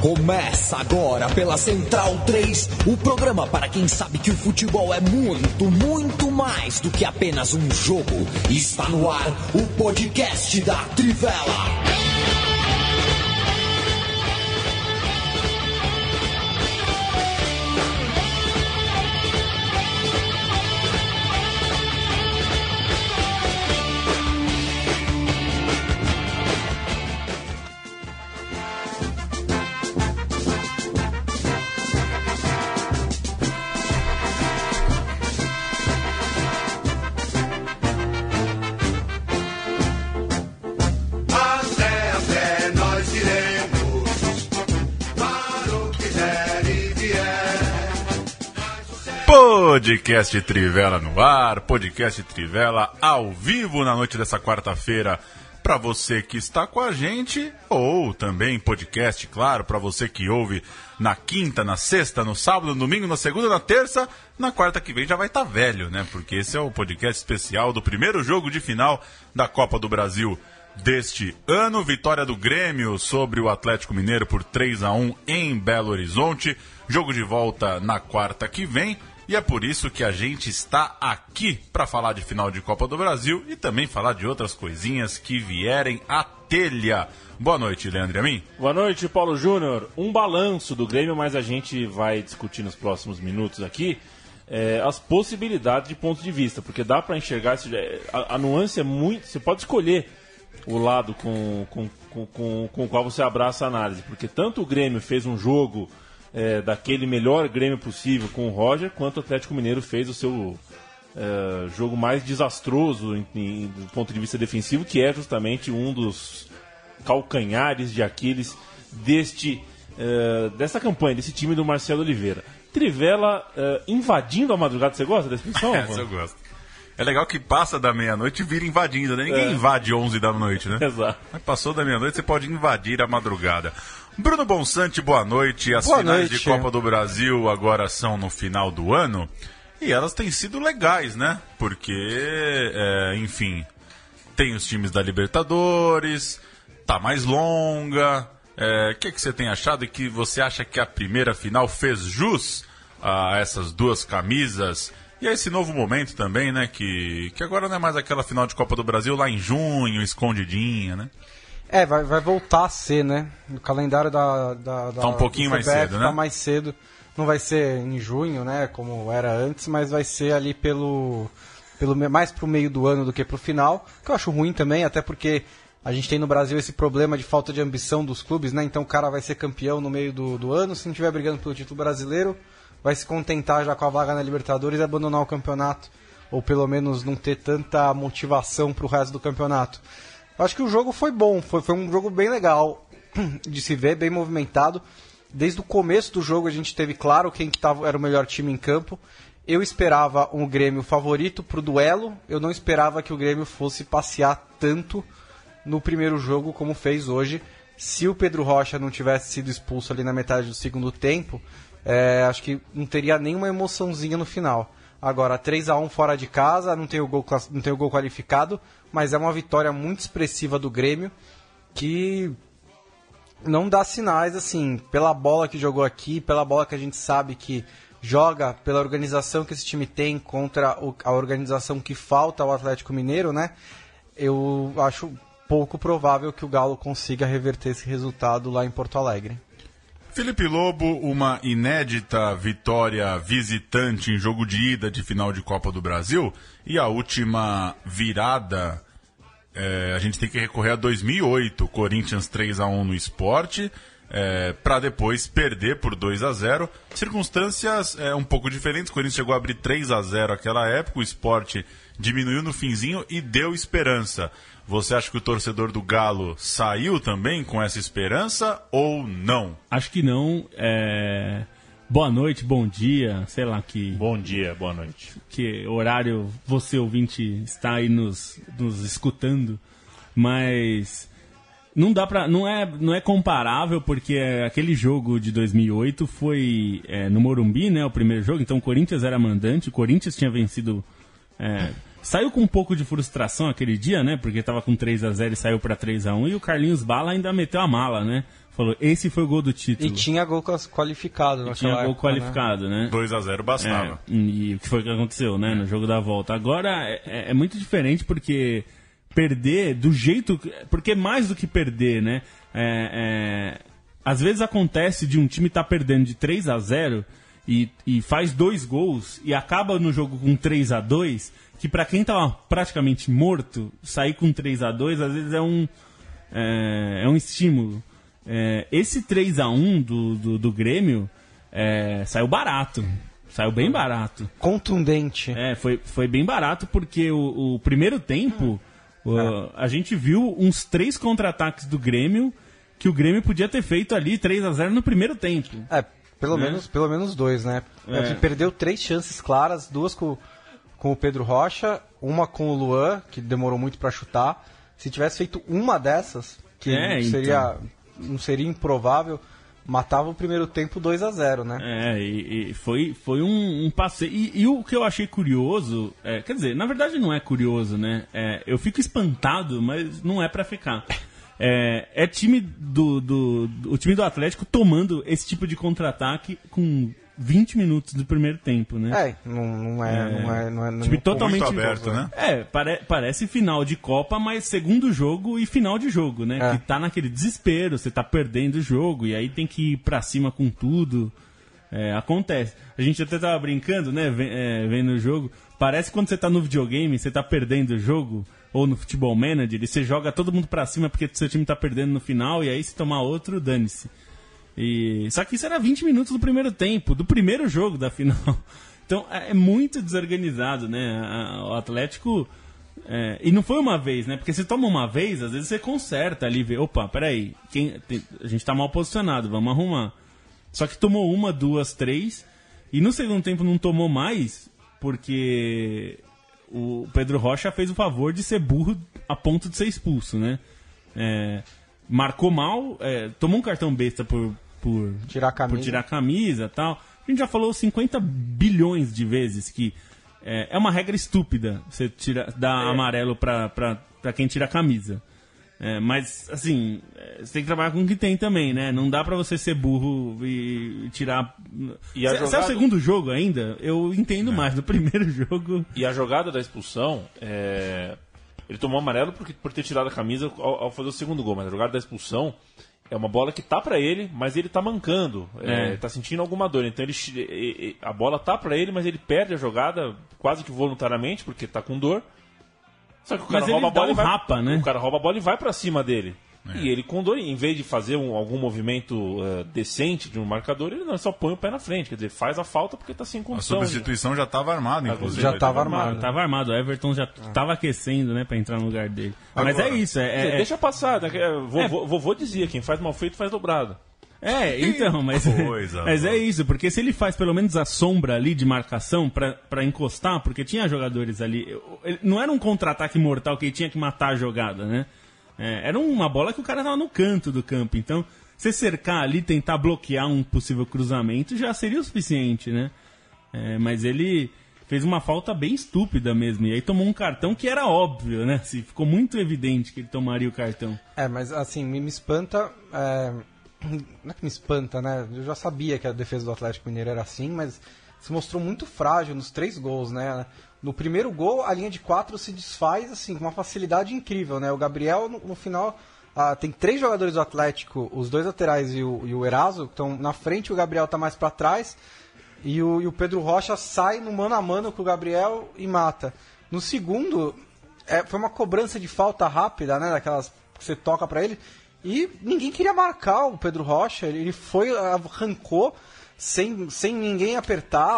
Começa agora pela Central 3, o programa para quem sabe que o futebol é muito, muito mais do que apenas um jogo. Está no ar o podcast da Trivela. Podcast Trivela no ar, podcast Trivela ao vivo na noite dessa quarta-feira para você que está com a gente, ou também podcast, claro, para você que ouve na quinta, na sexta, no sábado, no domingo, na segunda, na terça, na quarta que vem já vai estar velho, né? Porque esse é o podcast especial do primeiro jogo de final da Copa do Brasil deste ano, vitória do Grêmio sobre o Atlético Mineiro por 3-1 em Belo Horizonte, jogo de volta na quarta que vem. E é por isso que a gente está aqui para falar de final de Copa do Brasil e também falar de outras coisinhas que vierem à telha. Boa noite, Leandro e a mim. Boa noite, Paulo Júnior. Um balanço do Grêmio, mas a gente vai discutir nos próximos minutos aqui as possibilidades de ponto de vista, porque dá para enxergar, a nuance é muito... Você pode escolher o lado com o qual você abraça a análise, porque tanto o Grêmio fez um jogo... daquele melhor Grêmio possível com o Roger, quanto o Atlético Mineiro fez o seu jogo mais desastroso do ponto de vista defensivo, que é justamente um dos calcanhares de Aquiles dessa campanha, desse time do Marcelo Oliveira. Trivela invadindo a madrugada, você gosta dessa expressão? Essa eu gosto. É legal que passa da meia-noite e vira invadindo, né? Ninguém invade 11 da noite, né? Exato. Mas passou da meia-noite, você pode invadir a madrugada. Bruno Bonsante, boa noite. As boa finais noite. De Copa do Brasil agora são no final do ano e elas têm sido legais, né? Porque, enfim, tem os times da Libertadores, tá mais longa. O que você tem achado e que você acha que a primeira final fez jus a essas duas camisas? E a esse novo momento também, né? Que agora não é mais aquela final de Copa do Brasil lá em junho, escondidinha, né? Vai voltar a ser, né? O calendário da tá um pouquinho mais cedo, né? Tá mais cedo. Não vai ser em junho, né? Como era antes, mas vai ser ali mais pro meio do ano do que pro final. Que eu acho ruim também, até porque a gente tem no Brasil esse problema de falta de ambição dos clubes, né? Então o cara vai ser campeão no meio do ano, se não estiver brigando pelo título brasileiro, vai se contentar já com a vaga na Libertadores e abandonar o campeonato. Ou pelo menos não ter tanta motivação pro resto do campeonato. Eu acho que o jogo foi bom, foi um jogo bem legal de se ver, bem movimentado. Desde o começo do jogo a gente teve claro quem que era o melhor time em campo. Eu esperava um Grêmio favorito pro duelo, eu não esperava que o Grêmio fosse passear tanto no primeiro jogo como fez hoje. Se o Pedro Rocha não tivesse sido expulso ali na metade do segundo tempo, acho que não teria nenhuma emoçãozinha no final. Agora, 3-1 fora de casa, não tem o gol qualificado, mas é uma vitória muito expressiva do Grêmio, que não dá sinais, assim, pela bola que jogou aqui, pela bola que a gente sabe que joga, pela organização que esse time tem contra a organização que falta ao Atlético Mineiro, né? Eu acho pouco provável que o Galo consiga reverter esse resultado lá em Porto Alegre. Felipe Lobo, uma inédita vitória visitante em jogo de ida de final de Copa do Brasil. E a última virada, a gente tem que recorrer a 2008, Corinthians 3-1 no Sport, para depois perder por 2-0. Circunstâncias um pouco diferentes, o Corinthians chegou a abrir 3-0 naquela época, o Sport diminuiu no finzinho e deu esperança. Você acha que o torcedor do Galo saiu também com essa esperança ou não? Acho que não. Boa noite, bom dia, sei lá que... Bom dia, boa noite. Que horário você, ouvinte, está aí nos escutando. Mas não dá pra... Não é comparável, porque aquele jogo de 2008 foi no Morumbi, né? O primeiro jogo. Então o Corinthians era mandante, o Corinthians tinha vencido... saiu com um pouco de frustração aquele dia, né? Porque tava com 3-0 e saiu pra 3-1. E o Carlinhos Bala ainda meteu a mala, né? Falou, esse foi o gol do título. E tinha gol qualificado naquela Tinha gol época, qualificado, né? 2-0 bastava. E o que foi que aconteceu, né? No jogo da volta. Agora é muito diferente porque perder do jeito... Porque mais do que perder, né? Às vezes acontece de um time estar perdendo de 3-0 e faz 2 gols e acaba no jogo com 3-2, que pra quem tava praticamente morto, sair com 3-2 às vezes é um estímulo. Esse 3-1 do Grêmio saiu barato. Saiu bem barato. Contundente. Foi bem barato porque o primeiro tempo a gente viu uns 3 contra-ataques do Grêmio que o Grêmio podia ter feito ali 3-0 no primeiro tempo. Pelo menos 2, né? Perdeu 3 chances claras, 2 com o Pedro Rocha, uma com o Luan, que demorou muito pra chutar. Se tivesse feito uma dessas, que não seria improvável, matava o primeiro tempo 2-0, né? E foi um passeio. E o que eu achei curioso, quer dizer, na verdade não é curioso, né? Eu fico espantado, mas não é pra ficar. Time o time do Atlético tomando esse tipo de contra-ataque com 20 minutos do primeiro tempo, né? Não é time totalmente muito aberto, né? Parece final de Copa, mas segundo jogo e final de jogo, né? Que tá naquele desespero, você tá perdendo o jogo e aí tem que ir pra cima com tudo. Acontece. A gente até tava brincando, né? Vendo o jogo. Parece quando você tá no videogame, você tá perdendo o jogo, ou no Futebol Manager, e você joga todo mundo pra cima porque seu time tá perdendo no final, e aí se tomar outro, dane-se. Só que isso era 20 minutos do primeiro tempo, do primeiro jogo da final. Então é muito desorganizado, né? O Atlético... e não foi uma vez, né? Porque você toma uma vez, às vezes você conserta ali, vê, opa, peraí, a gente tá mal posicionado, vamos arrumar. Só que tomou 1, 2, 3, e no segundo tempo não tomou mais, porque o Pedro Rocha fez o favor de ser burro a ponto de ser expulso, né? Marcou mal, tomou um cartão besta por tirar a camisa e tal. A gente já falou 50 bilhões de vezes que é uma regra estúpida você dar amarelo pra quem tira a camisa. Mas, assim, você tem que trabalhar com o que tem também, né? Não dá pra você ser burro e tirar... Se é o segundo jogo ainda, eu entendo mais. No primeiro jogo... E a jogada da expulsão, ele tomou amarelo por ter tirado a camisa ao fazer o segundo gol. Mas a jogada da expulsão é uma bola que tá pra ele, mas ele tá mancando. Tá sentindo alguma dor. Então a bola tá pra ele, mas ele perde a jogada quase que voluntariamente, porque tá com dor. Só que o cara rouba a bola né? O cara rouba a bola e vai pra cima dele. E ele com dor, em vez de fazer algum movimento decente de um marcador, ele não, só põe o pé na frente. Quer dizer, faz a falta porque tá sem condição. A substituição já estava armada, inclusive. Já estava armado. Tava armado. O Everton já estava aquecendo, né, pra entrar no lugar dele. Agora, mas é isso. Deixa passar. Né? Vovô dizia, quem faz mal feito faz dobrado. Então, mas é isso, porque se ele faz pelo menos a sombra ali de marcação pra encostar, porque tinha jogadores ali, não era um contra-ataque mortal que ele tinha que matar a jogada, né? Era uma bola que o cara tava no canto do campo, então você cercar ali, tentar bloquear um possível cruzamento já seria o suficiente, né? Mas ele fez uma falta bem estúpida mesmo, e aí tomou um cartão que era óbvio, né? Assim, ficou muito evidente que ele tomaria o cartão. Mas assim, me espanta... Não é que me espanta, né? Eu já sabia que a defesa do Atlético Mineiro era assim, mas se mostrou muito frágil nos 3 gols, né? No primeiro gol, a linha de 4 se desfaz assim, com uma facilidade incrível, né? O Gabriel, no final, tem 3 jogadores do Atlético, os 2 laterais e o Eraso, que estão na frente, o Gabriel tá mais para trás, e o Pedro Rocha sai no mano a mano com o Gabriel e mata. No segundo, foi uma cobrança de falta rápida, né? Daquelas que você toca para ele, e ninguém queria marcar o Pedro Rocha, ele arrancou sem ninguém apertar,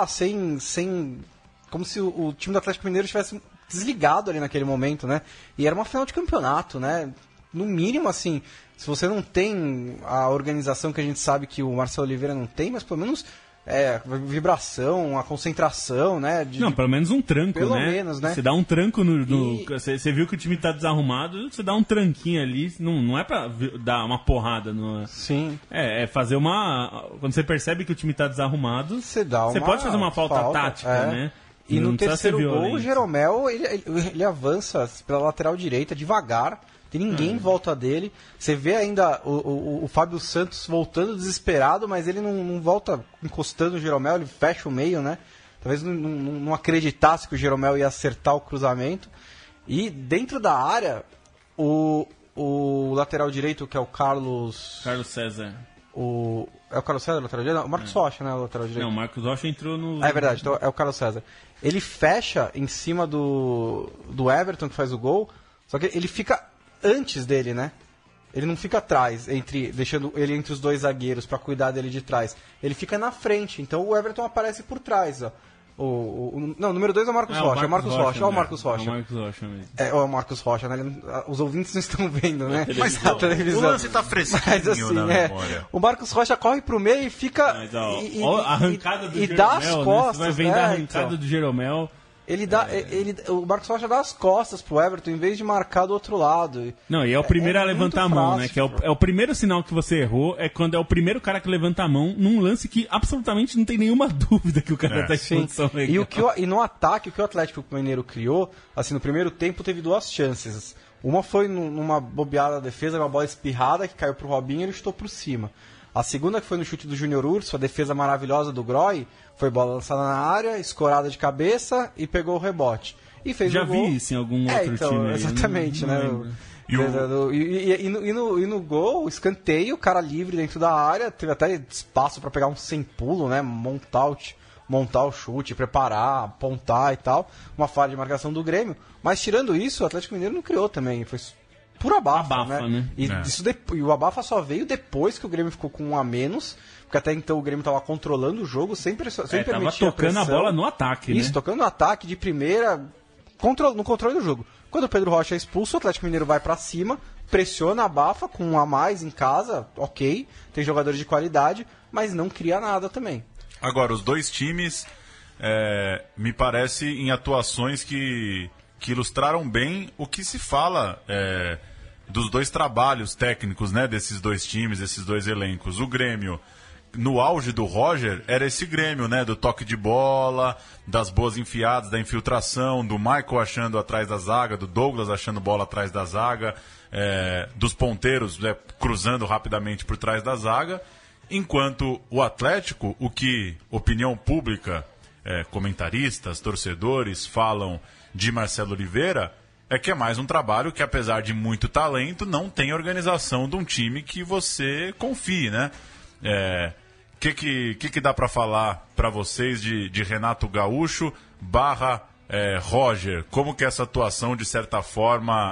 como se o time do Atlético Mineiro estivesse desligado ali naquele momento, né? E era uma final de campeonato, né? No mínimo, assim, se você não tem a organização que a gente sabe que o Marcelo Oliveira não tem, mas pelo menos vibração, a concentração, né? Pelo menos um tranco, pelo menos, né? Você dá um tranco Você viu que o time tá desarrumado, você dá um tranquinho ali, não é pra dar uma porrada. Sim. É fazer uma... Quando você percebe que o time tá desarrumado, você pode fazer uma falta tática, né? E Não no precisa ser terceiro gol, violento. o Jeromel, ele avança pela lateral direita devagar, tem ninguém em volta dele. Você vê ainda o Fábio Santos voltando desesperado, mas ele não volta encostando o Jeromel, ele fecha o meio, né? Talvez não acreditasse que o Jeromel ia acertar o cruzamento. E dentro da área, o lateral direito, que é o Carlos César. É o Carlos César, o lateral direito? O Marcos Rocha, né? O lateral direito. Não, o Marcos Rocha entrou no... É verdade, então é o Carlos César. Ele fecha em cima do Everton, que faz o gol, só que ele fica antes dele, né? Ele não fica atrás, deixando ele entre os dois zagueiros para cuidar dele de trás. Ele fica na frente, então o Everton aparece por trás, ó. Não, o número 2 é o Marcos Rocha. É o Marcos Rocha, ó, o Marcos Rocha. É o Marcos Rocha mesmo. É o Marcos Rocha, né? Os ouvintes não estão vendo, né? Mas Na televisão. o lance tá fresquinho Mas, assim, na memória. O Marcos Rocha corre pro meio e fica... Mas, ó, a arrancada do e Jeromel, dá as costas, né? Você vai vendo a arrancada então. do Jeromel. O Marcos Rocha dá as costas pro Everton em vez de marcar do outro lado. Não, e é o primeiro a levantar a mão, fácil, né? Que é o primeiro sinal que você errou, é quando é o primeiro cara que levanta a mão num lance que absolutamente não tem nenhuma dúvida que o cara tá em condição legal. E no ataque, o que o Atlético Mineiro criou, assim, no primeiro tempo teve duas chances. Uma foi numa bobeada da defesa, uma bola espirrada que caiu pro Robinho e ele chutou por cima. A segunda, que foi no chute do Júnior Urso, a defesa maravilhosa do Groy, foi bola lançada na área, escorada de cabeça e pegou o rebote. E fez Já o gol. vi isso em algum outro time aí. Exatamente, não né? lembro. E no gol, escanteio, o cara livre dentro da área, teve até espaço para pegar um sem pulo, né? Montar o chute, preparar, apontar e tal. Uma falha de marcação do Grêmio. Mas tirando isso, o Atlético Mineiro não criou também. Foi por abafa, né? E o abafa só veio depois que o Grêmio ficou com um a menos, porque até então o Grêmio estava controlando o jogo, sem permitir tava tocando a bola no ataque, Isso, né? tocando no ataque de primeira, no controle do jogo. Quando o Pedro Rocha é expulso, o Atlético Mineiro vai pra cima, pressiona, abafa, com um a mais em casa, ok, tem jogadores de qualidade, mas não cria nada também. Agora, os dois times, me parece, em atuações que ilustraram bem o que se fala dos dois trabalhos técnicos, né, desses dois times, desses dois elencos. O Grêmio, no auge do Roger, era esse Grêmio, né, do toque de bola, das boas enfiadas, da infiltração, do Michael achando atrás da zaga, do Douglas achando bola atrás da zaga, dos ponteiros cruzando rapidamente por trás da zaga, enquanto o Atlético, o que opinião pública, comentaristas, torcedores falam de Marcelo Oliveira, é que é mais um trabalho que, apesar de muito talento, não tem organização de um time que você confie, né? Que dá para falar para vocês de Renato Gaúcho / Roger? Como que essa atuação, de certa forma,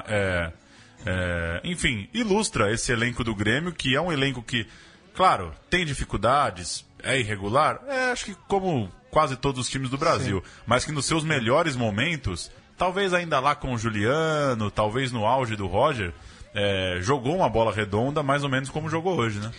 enfim, ilustra esse elenco do Grêmio, que é um elenco que, claro, tem dificuldades, é irregular, acho que como quase todos os times do Brasil, sim, mas que nos seus melhores momentos, talvez ainda lá com o Juliano, talvez no auge do Roger, jogou uma bola redonda mais ou menos como jogou hoje, né?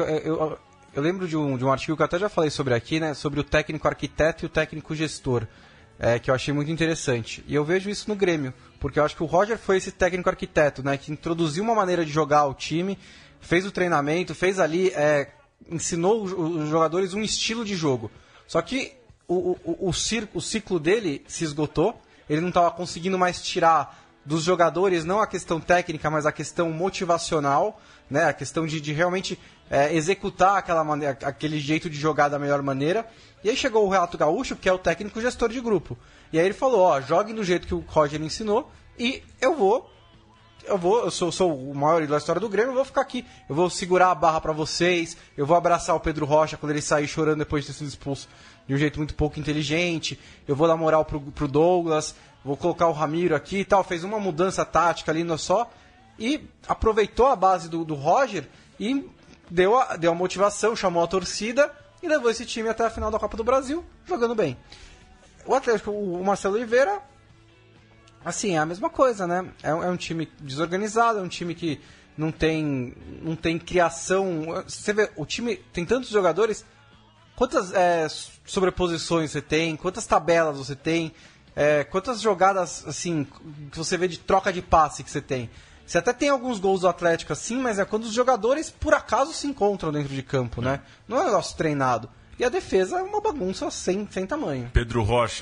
Eu lembro de um artigo que eu até já falei sobre aqui, né, sobre o técnico arquiteto e o técnico gestor, que eu achei muito interessante. E eu vejo isso no Grêmio, porque eu acho que o Roger foi esse técnico arquiteto, né, que introduziu uma maneira de jogar o time, fez o treinamento, fez ali, ensinou os jogadores um estilo de jogo. Só que o ciclo dele se esgotou, ele não estava conseguindo mais tirar dos jogadores não a questão técnica, mas a questão motivacional, né? A questão de realmente executar aquele jeito de jogar da melhor maneira. E aí chegou o Renato Gaúcho, que é o técnico gestor de grupo. E aí ele falou, jogue do jeito que o Roger ensinou e eu sou o maior da história do Grêmio, eu vou ficar aqui, eu vou segurar a barra pra vocês, eu vou abraçar o Pedro Rocha quando ele sair chorando depois de ter sido expulso de um jeito muito pouco inteligente, eu vou dar moral pro Douglas, vou colocar o Ramiro aqui e tal, fez uma mudança tática ali só, e aproveitou a base do Roger e deu a motivação, chamou a torcida e levou esse time até a final da Copa do Brasil, jogando bem. O Atlético, o Marcelo Oliveira, assim, é a mesma coisa, né? É um time desorganizado, é um time que não tem criação. Você vê, o time tem tantos jogadores, quantas sobreposições você tem, quantas tabelas você tem, quantas jogadas, assim, que você vê de troca de passe que você tem. Você até tem alguns gols do Atlético assim, mas é quando os jogadores, por acaso, se encontram dentro de campo, né? Não é um negócio treinado. E a defesa é uma bagunça sem tamanho. Pedro Rocha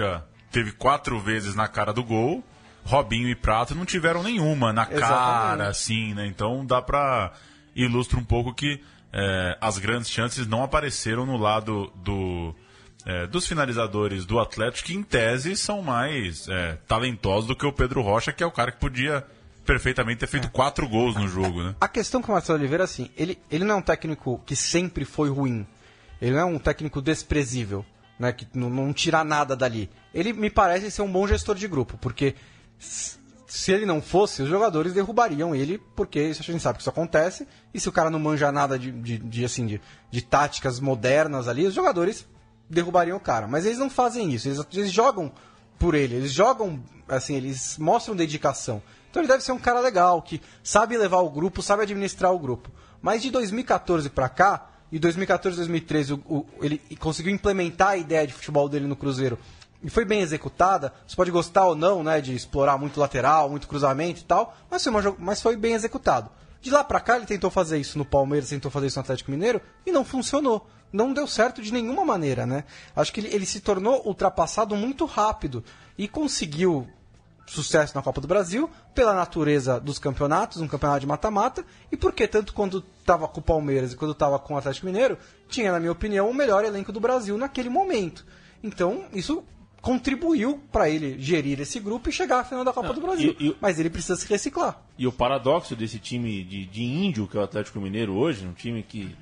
teve 4 vezes na cara do gol, Robinho e Prato não tiveram nenhuma na cara, assim, né? Então dá pra ilustrar um pouco que as grandes chances não apareceram no lado dos finalizadores do Atlético, que em tese são mais talentosos do que o Pedro Rocha, que é o cara que podia perfeitamente ter feito 4 gols no jogo, né? A questão com o Marcelo Oliveira, assim, ele não é um técnico que sempre foi ruim, ele não é um técnico desprezível, né, que não tira nada dali. Ele me parece ser um bom gestor de grupo, porque se ele não fosse, os jogadores derrubariam ele, porque a gente sabe que isso acontece, e se o cara não manja nada de táticas modernas ali, os jogadores derrubariam o cara. Mas eles não fazem isso, eles jogam por ele, eles jogam, assim, eles mostram dedicação. Então ele deve ser um cara legal, que sabe levar o grupo, sabe administrar o grupo. Mas de 2014 pra cá, e 2014 2013, ele conseguiu implementar a ideia de futebol dele no Cruzeiro, e foi bem executada. Você pode gostar ou não, né, de explorar muito lateral, muito cruzamento e tal, mas foi bem executado. De lá pra cá ele tentou fazer isso no Palmeiras, tentou fazer isso no Atlético Mineiro e não funcionou. Não deu certo de nenhuma maneira, né? Acho que ele se tornou ultrapassado muito rápido e conseguiu sucesso na Copa do Brasil pela natureza dos campeonatos, um campeonato de mata-mata, e porque tanto quando estava com o Palmeiras e quando estava com o Atlético Mineiro, tinha, na minha opinião, o melhor elenco do Brasil naquele momento. Então, isso contribuiu para ele gerir esse grupo e chegar à final da Copa do Brasil. Mas ele precisa se reciclar. E o paradoxo desse time de índio, que é o Atlético Mineiro hoje, um time que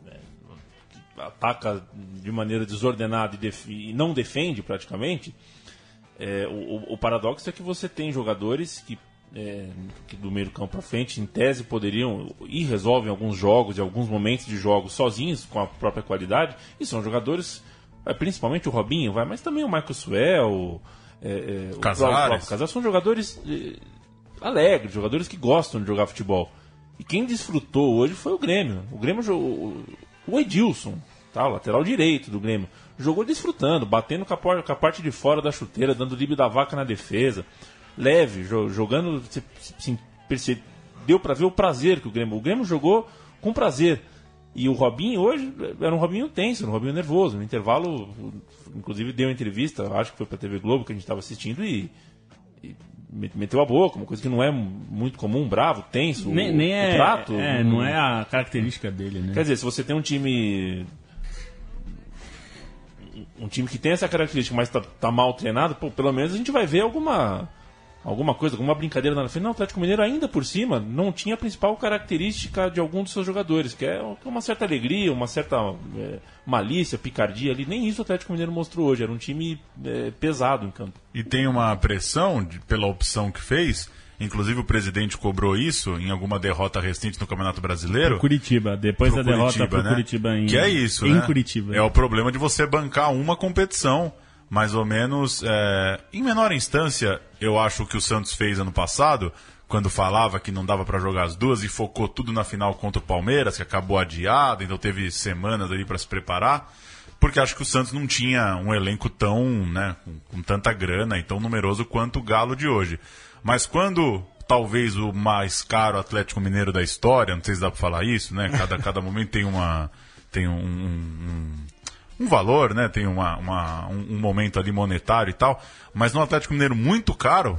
ataca de maneira desordenada e não defende praticamente, o paradoxo é que você tem jogadores que do meio campo para frente, em tese, poderiam e resolvem alguns jogos e alguns momentos de jogos sozinhos, com a própria qualidade, e são jogadores, principalmente o Robinho, mas também o Marcos Suel, o Casares. São jogadores alegres, jogadores que gostam de jogar futebol. E quem desfrutou hoje foi o Grêmio. O Grêmio jogou. O Edilson, o lateral direito do Grêmio, jogou desfrutando, batendo com a parte de fora da chuteira, dando drible da vaca na defesa, leve, jogando, deu para ver o prazer que o Grêmio jogou com prazer. E o Robinho hoje era um Robinho tenso, um Robinho nervoso. No intervalo, inclusive deu uma entrevista, acho que foi para a TV Globo que a gente estava assistindo, e meteu a boca, uma coisa que não é muito comum, bravo, tenso, nem o trato. Não é a característica dele, né? Quer dizer, se você tem um time que tem essa característica, mas tá mal treinado, pelo menos a gente vai ver alguma coisa, alguma brincadeira na frente. Não, o Atlético Mineiro ainda por cima não tinha a principal característica de algum dos seus jogadores, que é uma certa alegria, uma certa malícia, picardia ali. Nem isso o Atlético Mineiro mostrou hoje, era um time pesado em campo. E tem uma pressão pela opção que fez, inclusive o presidente cobrou isso em alguma derrota recente no Campeonato Brasileiro. Curitiba, depois da derrota pro Curitiba que é isso, em né? Curitiba. É o problema de você bancar uma competição, mais ou menos, em menor instância. Eu acho que o Santos fez ano passado, quando falava que não dava para jogar as duas e focou tudo na final contra o Palmeiras, que acabou adiado, então teve semanas ali para se preparar, porque acho que o Santos não tinha um elenco tão, né, com tanta grana e tão numeroso quanto o Galo de hoje. Mas quando talvez o mais caro Atlético Mineiro da história, não sei se dá para falar isso, né? Cada momento tem um valor, né? Tem um momento ali monetário e tal. Mas no Atlético Mineiro muito caro,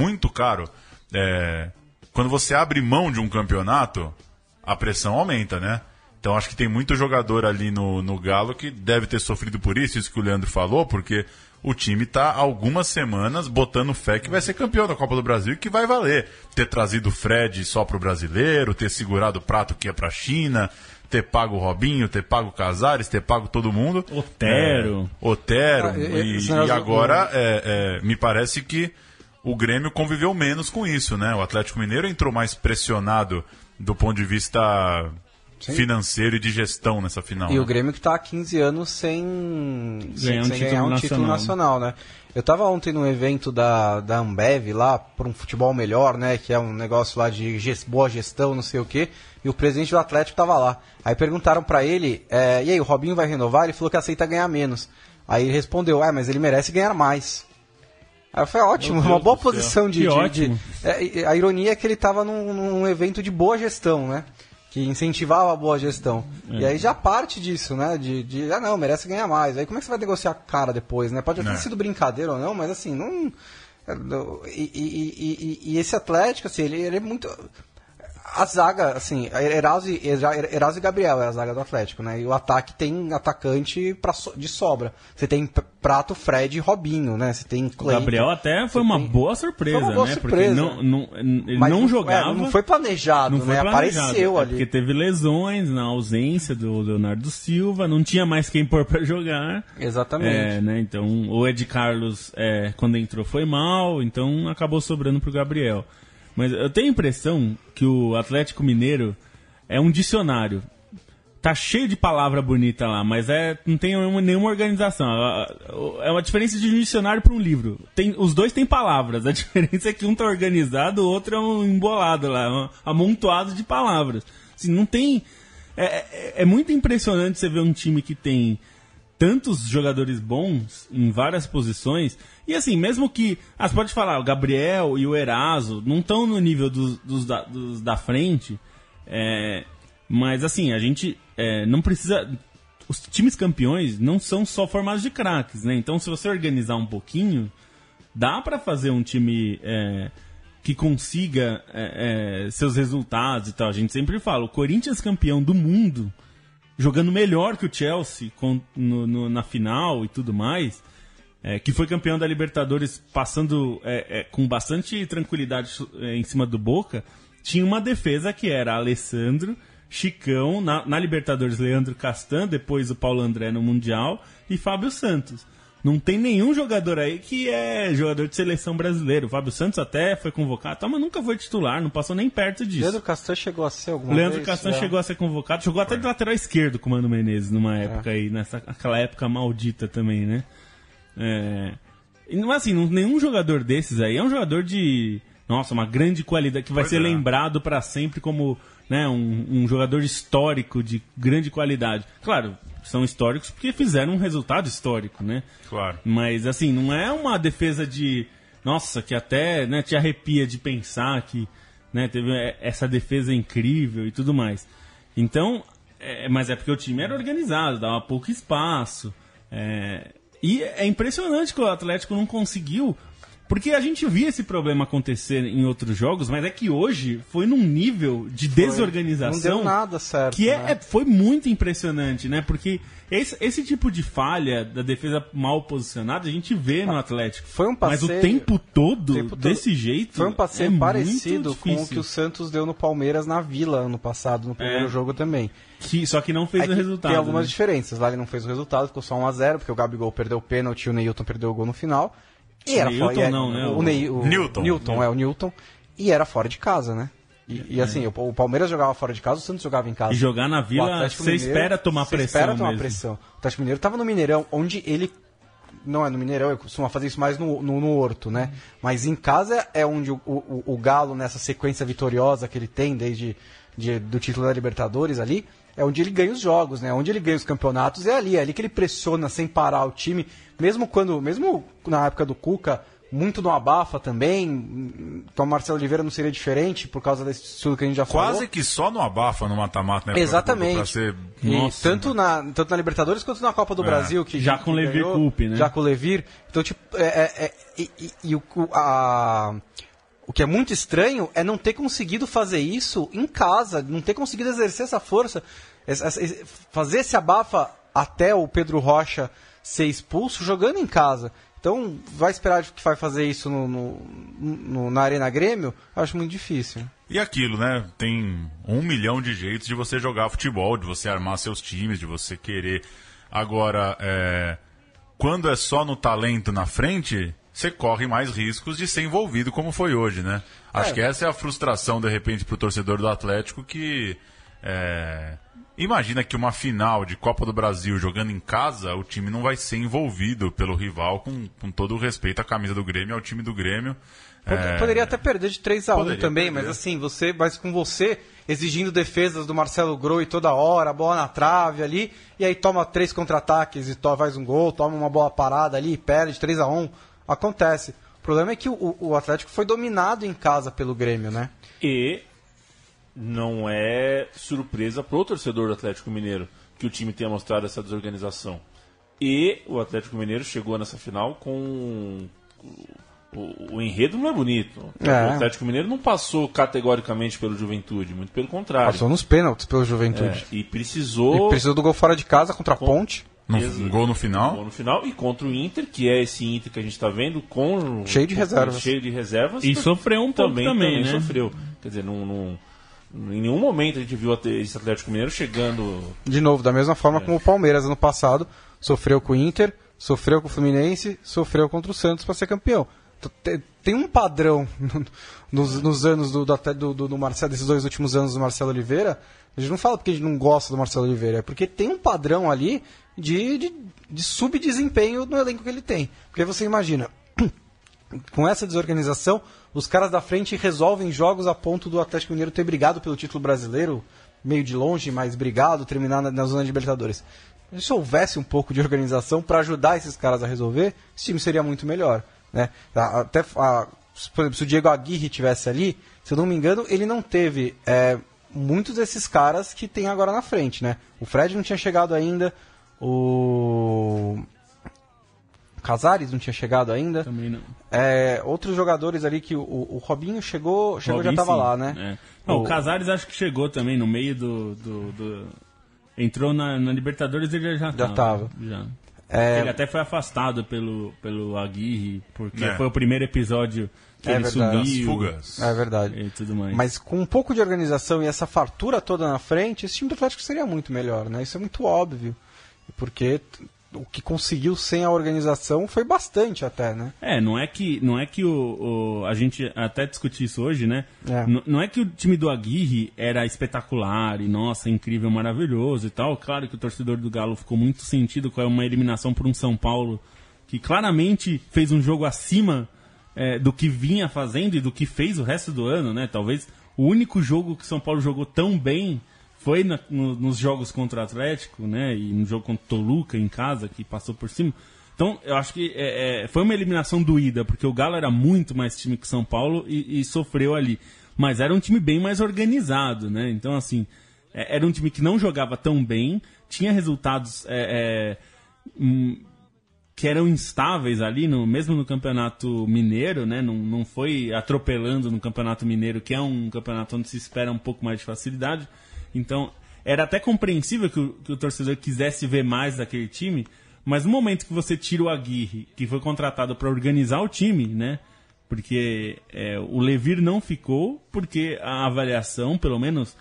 quando você abre mão de um campeonato, a pressão aumenta, né? Então acho que tem muito jogador ali no Galo que deve ter sofrido por isso que o Leandro falou, porque o time está há algumas semanas botando fé que vai ser campeão da Copa do Brasil e que vai valer. Ter trazido o Fred só para o brasileiro, ter segurado o Prato que ia para a China, ter pago o Robinho, ter pago o Casares, ter pago todo mundo. Otero. E agora me parece que o Grêmio conviveu menos com isso, né? O Atlético Mineiro entrou mais pressionado do ponto de vista financeiro e de gestão nessa final. E o Grêmio que está há 15 anos sem ganhar um título nacional, né? Eu estava ontem num evento da Ambev lá, para um futebol melhor, né? Que é um negócio lá de boa gestão, não sei o quê. E o presidente do Atlético estava lá. Aí perguntaram para ele, e aí, o Robinho vai renovar? Ele falou que aceita ganhar menos. Aí ele respondeu, mas ele merece ganhar mais. Aí foi ótimo, uma boa posição de... ótimo. A ironia é que ele estava num evento de boa gestão, né? que incentivava a boa gestão. E aí já parte disso, né? De não, merece ganhar mais. Aí como é que você vai negociar a cara depois, né? Pode ter sido brincadeira ou não, mas assim, não... E esse Atlético, assim, ele é muito... A zaga, assim, Eraso e Gabriel é a zaga do Atlético, né? E o ataque tem atacante de sobra. Você tem Prato, Fred e Robinho, né? Você tem Cleiton. O Gabriel até foi uma boa surpresa, foi uma boa né? surpresa. Porque ele Mas não jogava. Não foi planejado, Não foi né? planejado, Apareceu ali. Porque teve lesões na ausência do Leonardo Silva, não tinha mais quem pôr pra jogar. Exatamente. Né? Então, o Ed Carlos, quando entrou, foi mal, então acabou sobrando pro Gabriel. Mas eu tenho a impressão que o Atlético Mineiro é um dicionário. Tá cheio de palavra bonita lá, mas não tem nenhuma organização. É uma diferença de um dicionário para um livro. Os dois têm palavras. A diferença é que um tá organizado, o outro é um embolado lá, um amontoado de palavras. Assim, não tem... É muito impressionante você ver um time que tem tantos jogadores bons em várias posições. E assim, mesmo que... você pode falar, o Gabriel e o Eraso não estão no nível dos da frente, mas assim, a gente não precisa... Os times campeões não são só formados de craques, né? Então, se você organizar um pouquinho, dá para fazer um time que consiga seus resultados e tal. A gente sempre fala, o Corinthians campeão do mundo, jogando melhor que o Chelsea na final e tudo mais... que foi campeão da Libertadores passando com bastante tranquilidade em cima do Boca, tinha uma defesa que era Alessandro, Chicão, na Libertadores Leandro Castan, depois o Paulo André no Mundial e Fábio Santos. Não tem nenhum jogador aí que é jogador de seleção brasileira. O Fábio Santos até foi convocado, mas nunca foi titular, não passou nem perto disso. Leandro Castan chegou a ser alguma vez? Leandro Castan chegou a ser convocado, jogou até de lateral esquerdo com o Mano Menezes numa época aí, naquela época maldita também, né? Mas assim, nenhum jogador desses aí é um jogador de... Nossa, uma grande qualidade, que vai ser lembrado para sempre como, né, um jogador histórico de grande qualidade. Claro, são históricos porque fizeram um resultado histórico, né? Claro. Mas assim, não é uma defesa de... Nossa, que até, né, te arrepia de pensar que, né, teve essa defesa incrível e tudo mais. Então, mas é porque o time era organizado, dava pouco espaço. E é impressionante que o Atlético não conseguiu, porque a gente via esse problema acontecer em outros jogos, mas é que hoje foi num nível de desorganização... Não deu nada certo, que né? Foi muito impressionante, né? Porque esse tipo de falha da defesa mal posicionada a gente vê no Atlético. Foi um passeio, mas o tempo todo desse jeito... Foi um passeio parecido muito com o que o Santos deu no Palmeiras na Vila ano passado, no primeiro jogo também. Só que não fez o resultado. Tem algumas diferenças. Lá ele não fez o resultado, ficou só 1-0, porque o Gabigol perdeu o pênalti e o Neilton perdeu o gol no final. E era Newton fora, não, né? O Newton. E era fora de casa, né? E assim, o Palmeiras jogava fora de casa, o Santos jogava em casa. E jogar na Vila, você espera tomar pressão. Você espera tomar pressão. O Atlético Mineiro estava no Mineirão, onde ele... Não é no Mineirão, ele costuma fazer isso mais no Horto, né? Mas em casa é onde o Galo, nessa sequência vitoriosa que ele tem desde do título da Libertadores ali, é onde ele ganha os jogos, né? Onde ele ganha os campeonatos é ali que ele pressiona sem parar o time, mesmo na época do Cuca, muito no abafa também. Então o Marcelo Oliveira não seria diferente por causa desse estudo que a gente já falou. Quase que só no abafa, no mata-mata, né? Exatamente. Pra ser... Nossa, tanto na Libertadores quanto na Copa do Brasil. Que já com o Levir Coupe, né? Já com o Levir. Então, tipo, o que é muito estranho é não ter conseguido fazer isso em casa, não ter conseguido exercer essa força, fazer esse abafa até o Pedro Rocha ser expulso jogando em casa. Então, vai esperar que vai fazer isso na Arena Grêmio? Eu acho muito difícil. E aquilo, né? Tem 1 milhão de jeitos de você jogar futebol, de você armar seus times, de você querer. Agora, quando é só no talento na frente, você corre mais riscos de ser envolvido, como foi hoje, né? Acho que essa é a frustração, de repente, pro torcedor do Atlético, que... Imagina que uma final de Copa do Brasil jogando em casa, o time não vai ser envolvido pelo rival, com todo o respeito à camisa do Grêmio, ao time do Grêmio. Poderia até perder de 3-1 também, mas assim, com você exigindo defesas do Marcelo Groi toda hora, a bola na trave ali, e aí toma 3 contra-ataques e faz um gol, toma uma bola parada ali e perde 3-1. Acontece. O problema é que o Atlético foi dominado em casa pelo Grêmio, né? E não é surpresa pro torcedor do Atlético Mineiro que o time tenha mostrado essa desorganização. E o Atlético Mineiro chegou nessa final com... O enredo não é bonito. O Atlético Mineiro não passou categoricamente pelo Juventude, muito pelo contrário. Passou nos pênaltis pelo Juventude. E precisou do gol fora de casa contra a Ponte. Um gol no final. Gol no final. E contra o Inter, que é esse Inter que a gente está vendo, cheio de reservas. E sofreu um pouco também, né? Sofreu. Quer dizer, em nenhum momento a gente viu esse Atlético Mineiro chegando... De novo, da mesma forma como o Palmeiras ano passado sofreu com o Inter, sofreu com o Fluminense, sofreu contra o Santos para ser campeão. Tem um padrão nos anos do Marcelo, desses 2 últimos anos do Marcelo Oliveira. A gente não fala porque a gente não gosta do Marcelo Oliveira, é porque tem um padrão ali de subdesempenho no elenco que ele tem. Porque você imagina, com essa desorganização, os caras da frente resolvem jogos a ponto do Atlético Mineiro ter brigado pelo título brasileiro, meio de longe, mas brigado, terminar na zona de Libertadores. Se houvesse um pouco de organização para ajudar esses caras a resolver, esse time seria muito melhor. Né? Por exemplo, se o Diego Aguirre estivesse ali, se eu não me engano, ele não teve muitos desses caras que tem agora na frente. Né? O Fred não tinha chegado ainda, o Casares não tinha chegado ainda. Também não. Outros jogadores ali que o Robinho chegou já estava lá, né? Não, o Casares acho que chegou também no meio entrou na Libertadores e ele já estava. Ele até foi afastado pelo Aguirre, porque foi o primeiro episódio que ele subiu. Fugas. É verdade. E tudo mais. Mas com um pouco de organização e essa fartura toda na frente, esse time do Atlético seria muito melhor, né? Isso é muito óbvio. Porque o que conseguiu sem a organização foi bastante até, né? Não é que a gente até discutiu isso hoje, né? Não é que o time do Aguirre era espetacular e, nossa, incrível, maravilhoso e tal. Claro que o torcedor do Galo ficou muito sentido com uma eliminação por um São Paulo que claramente fez um jogo acima do que vinha fazendo e do que fez o resto do ano, né? Talvez o único jogo que São Paulo jogou tão bem foi nos jogos contra o Atlético, né? E no jogo contra o Toluca em casa, que passou por cima. Então, eu acho que foi uma eliminação doída, porque o Galo era muito mais time que São Paulo e sofreu ali. Mas era um time bem mais organizado, né? Então, assim, era um time que não jogava tão bem, tinha resultados que eram instáveis ali, mesmo no Campeonato Mineiro, né? Não foi atropelando no Campeonato Mineiro, que é um campeonato onde se espera um pouco mais de facilidade. Então, era até compreensível que o torcedor quisesse ver mais daquele time, mas no momento que você tira o Aguirre, que foi contratado para organizar o time, né? Porque o Levir não ficou, porque a avaliação, pelo menos,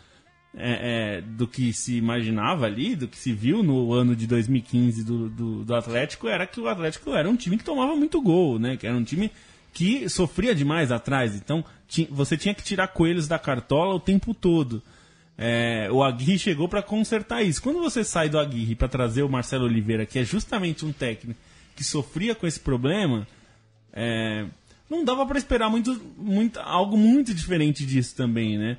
do que se imaginava ali, do que se viu no ano de 2015 do Atlético, era que o Atlético era um time que tomava muito gol, né? Que era um time que sofria demais atrás. Então, você tinha que tirar coelhos da cartola o tempo todo. O Aguirre chegou para consertar isso. Quando você sai do Aguirre para trazer o Marcelo Oliveira, que é justamente um técnico que sofria com esse problema, não dava para esperar algo muito diferente disso também, né?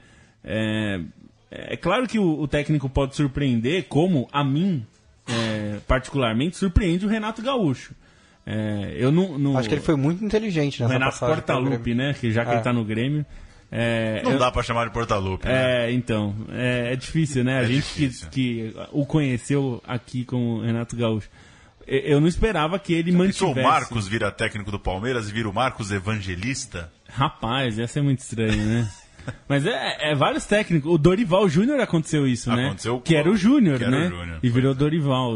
É claro que o técnico pode surpreender, como a mim, particularmente, surpreende o Renato Gaúcho. Eu não acho que ele foi muito inteligente nessa Renato Portaluppi, né? Que já que ele tá no Grêmio. Não dá pra chamar de Portaluppi, né? Então. É difícil, né? A gente que o conheceu aqui com o Renato Gaúcho. Eu não esperava que ele mantivesse... o Marcos vira técnico do Palmeiras e vira o Marcos Evangelista? Rapaz, ia ser muito estranho, né? Mas vários técnicos. O Dorival Júnior aconteceu isso, né? Que era o Júnior, né? E virou Dorival.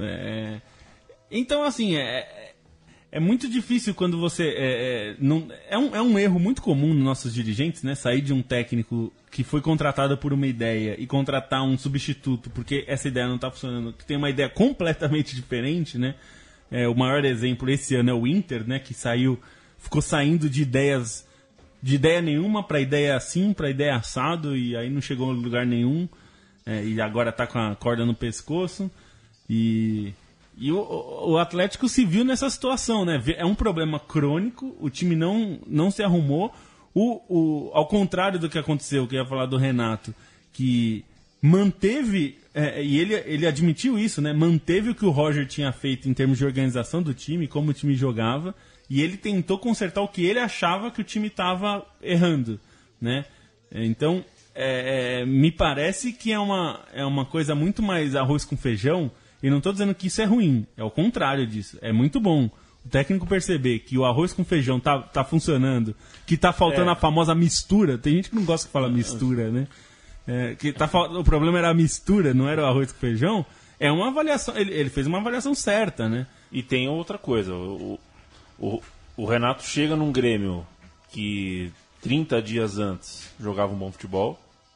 Então, assim, é muito difícil quando você... É um erro muito comum nos nossos dirigentes, né? Sair de um técnico que foi contratado por uma ideia e contratar um substituto porque essa ideia não está funcionando, que tem uma ideia completamente diferente, né? O maior exemplo esse ano é o Inter, né? Que ficou saindo de ideia nenhuma para ideia assim, para ideia assado, e aí não chegou a lugar nenhum, e agora está com a corda no pescoço. E o Atlético se viu nessa situação, né? É um problema crônico, o time não se arrumou. Ao contrário do que aconteceu, que eu ia falar do Renato, que manteve, e ele admitiu isso, né? Manteve o que o Roger tinha feito em termos de organização do time, como o time jogava, e ele tentou consertar o que ele achava que o time estava errando, né? Então, me parece que é uma coisa muito mais arroz com feijão, e não estou dizendo que isso é ruim, é o contrário disso, é muito bom. O técnico perceber que o arroz com feijão tá funcionando, que tá faltando a famosa mistura, tem gente que não gosta que fala mistura, né? O problema era a mistura, não era o arroz com feijão, é uma avaliação, ele fez uma avaliação certa, né? E tem outra coisa, o Renato chega num Grêmio que 30 dias antes jogava um bom futebol,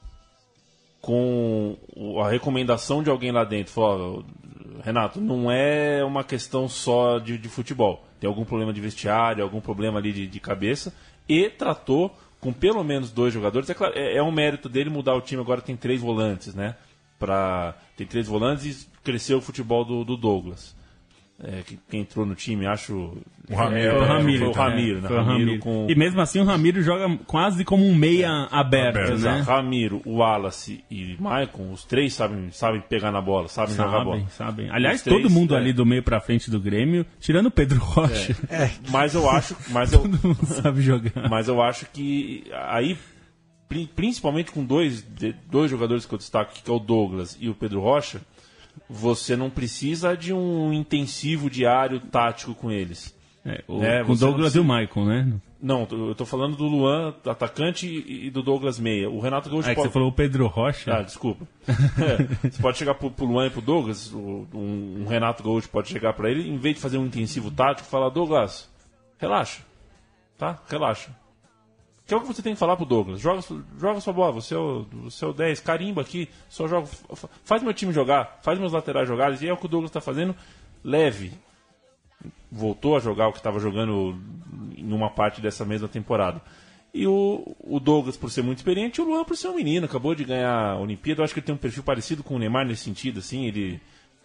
com a recomendação de alguém lá dentro, falou, Renato, não é uma questão só de futebol, tem algum problema de vestiário, algum problema ali de cabeça, e tratou com pelo menos 2 jogadores. É claro, é um mérito dele mudar o time, agora tem 3 volantes, né? Tem 3 volantes e cresceu o futebol do Douglas. Quem entrou no time, acho... O Ramiro. O Ramiro, né? Ramiro com... E mesmo assim o Ramiro joga quase como um meia aberto, né? Ramiro, o Wallace e Maicon, os 3 sabem pegar na bola, sabem jogar a bola. Sabem. Aliás, todo mundo ali do meio pra frente do Grêmio, tirando o Pedro Rocha. Mas eu acho... Todo mundo sabe jogar. Mas eu acho que aí, principalmente com dois jogadores que eu destaco, que é o Douglas e o Pedro Rocha, você não precisa de um intensivo diário tático com eles. Com o Douglas e o Maicon, né? Não, eu tô falando do Luan, atacante, e do Douglas Meia. O Renato Gaúcho pode... Você falou o Pedro Rocha? Desculpa. Você pode chegar pro Luan e pro Douglas, um Renato Gaúcho pode chegar para ele, em vez de fazer um intensivo tático, falar, Douglas, relaxa, tá? Relaxa. Que é o que você tem que falar pro Douglas. Joga sua bola, você é o 10, carimba aqui, só joga. Faz meu time jogar, faz meus laterais jogarem, e é o que o Douglas está fazendo, leve. Voltou a jogar o que estava jogando em uma parte dessa mesma temporada. E o Douglas, por ser muito experiente, e o Luan por ser um menino, acabou de ganhar a Olimpíada. Eu acho que ele tem um perfil parecido com o Neymar nesse sentido, assim, ele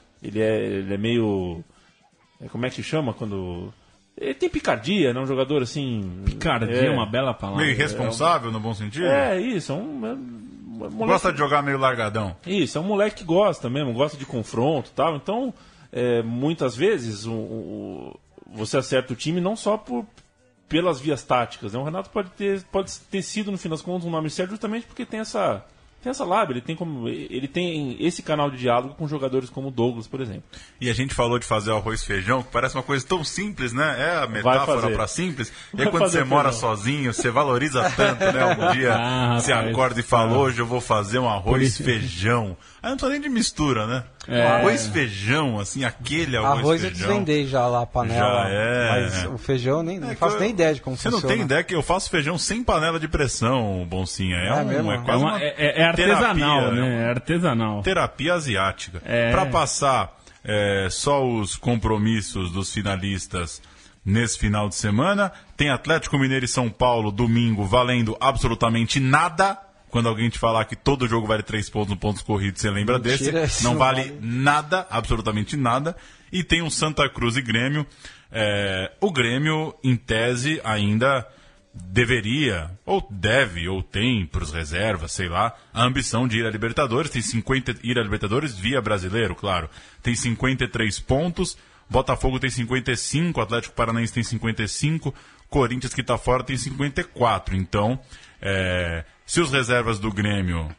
é meio... Como é que chama quando... Ele tem picardia, né? Um jogador assim... Picardia é uma bela palavra. Meio irresponsável, no bom sentido? Isso. Moleque... Gosta de jogar meio largadão. Isso, é um moleque que gosta mesmo, gosta de confronto e tal. Então, muitas vezes, você acerta o time não só pelas vias táticas, né? O Renato pode ter sido, no fim das contas, um nome certo justamente porque tem essa lábia, ele tem esse canal de diálogo com jogadores como o Douglas, por exemplo. E a gente falou de fazer arroz e feijão, que parece uma coisa tão simples, né? É a metáfora para simples. E aí, quando você mora sozinho, você valoriza tanto, né? Um dia você acorda e fala, hoje eu vou fazer um arroz e feijão. Aí não tô nem de mistura, né? Arroz e feijão, assim, aquele arroz e feijão. Eu desvendei já lá a panela. Mas o feijão não faço nem ideia de como funciona. Você não tem ideia que eu faço feijão sem panela de pressão, Boncinha. É quase artesanal, terapia, né? É artesanal. Terapia asiática. Para passar só os compromissos dos finalistas nesse final de semana, tem Atlético Mineiro e São Paulo, domingo, valendo absolutamente nada. Quando alguém te falar que todo jogo vale 3 pontos no pontos corridos, você lembra desse. Não vale nada, absolutamente nada. E tem um Santa Cruz e Grêmio. O Grêmio, em tese, ainda deveria, ou deve, ou tem para os reservas, sei lá, a ambição de ir à Libertadores. Tem ir à Libertadores via brasileiro, claro. Tem 53 pontos. Botafogo tem 55, Atlético Paranaense tem 55, Corinthians, que está fora, tem 54. Então, se os reservas do Grêmio